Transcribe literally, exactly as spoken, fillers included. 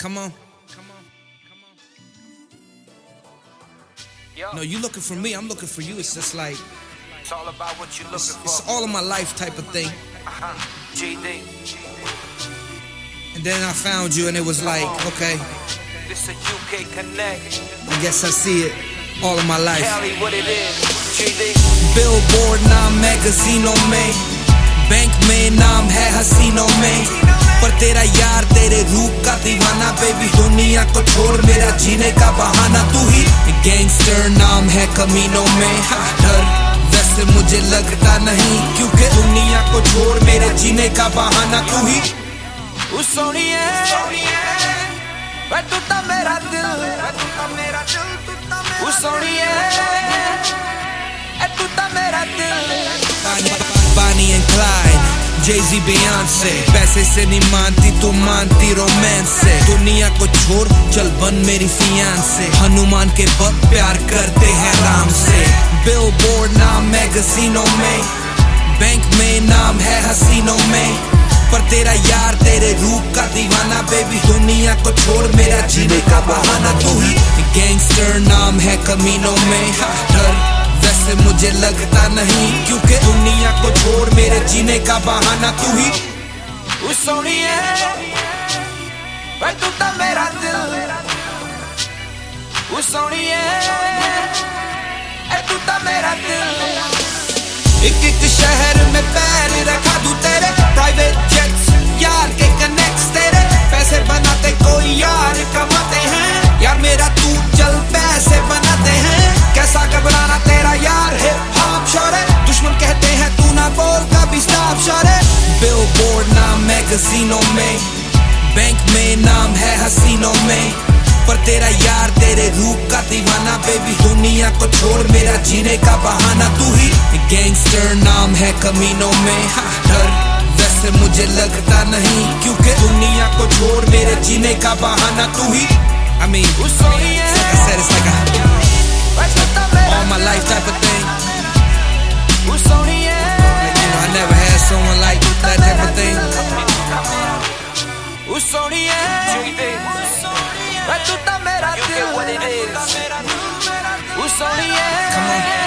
Come on. Yo. No, you looking for me, I'm looking for you. It's just like, It's all about what you're looking it's, it's for. all of my life type of thing. Uh-huh. G D. And then I found you and it was like, okay, This a U K Connect. I guess I see it all of my life. Cali, what it is. G D. Billboard नाम मैगजीनों में, bank में नाम है हसीनों में, पर तेरा यार तेरे रूप का दीवाना। बेबी दुनिया को छोड़ मेरा जीने का बहाना तू ही। गैंगस्टर नाम है कमीनों में, डर वैसे मुझे लगता नहीं, क्योंकि दुनिया को छोड़ मेरे जीने का बहाना तू ही। ओ सोनिए, वे तू ता मेरा दिल, तू ता मेरा दिल, तू ता मेरा दिल। ओ सोनिए, ए तू ता मेरा दिल। Bonnie and Clyde, Jay-Z, Beyonce, पैसे से नहीं मानती तू मानती रोमांस से। दुनिया को छोड़ चल बन मेरी फियांसे, हनुमान के भक्त प्यार करते हैं राम से। बिलबोर्ड नाम मैगजीनों में, बैंक में नाम है हसीनों में, पर तेरा यार तेरे रूप का दीवाना। बेबी दुनिया को छोड़ मेरा जीने का बहाना तू ही। गैंगस्टर नाम है कमीनों में, डर वैसे मुझे लगता नहीं, क्योंकि दुनिया को छोड़ मेरे जीने का बहाना तू ही। ओ सोनिए, वे तू ता मेरा दिल। ओ सोनिए, ए तू ता मेरा दिल। एक एक शहर में पैर रखा दूं तेरे, प्राइवेट जेट्स यार के कनेक्ट्स तेरे। पैसे बनाते कोई यार कमाते हैं, यार मेरा तू चल पैसे बनाते हैं। कैसा घबराना तेरा यार है हाफ शोरे, दुश्मन कहते हैं तू ना बोल कभी स्टॉप शोरे। बिलबोर्ड नाम मैगजीनों में, बैंक में नाम है हसीनों में, पर तेरा यार तेरे रूप का दीवाना। बेबी दुनिया को छोड़ मेरा जीने का बहाना तू ही। गैंगस्टर नाम है कमीनों में, डर वैसे मुझे लगता नहीं, क्योंकि दुनिया को छोड़ मेरे जीने का बहाना तू ही। I mean, it's like I said, it's like a all my life type of thing. Like, you know, I never had someone like that type of thing. O soनिए, वे तू ता मेरा दिल। O soनिए, Come on.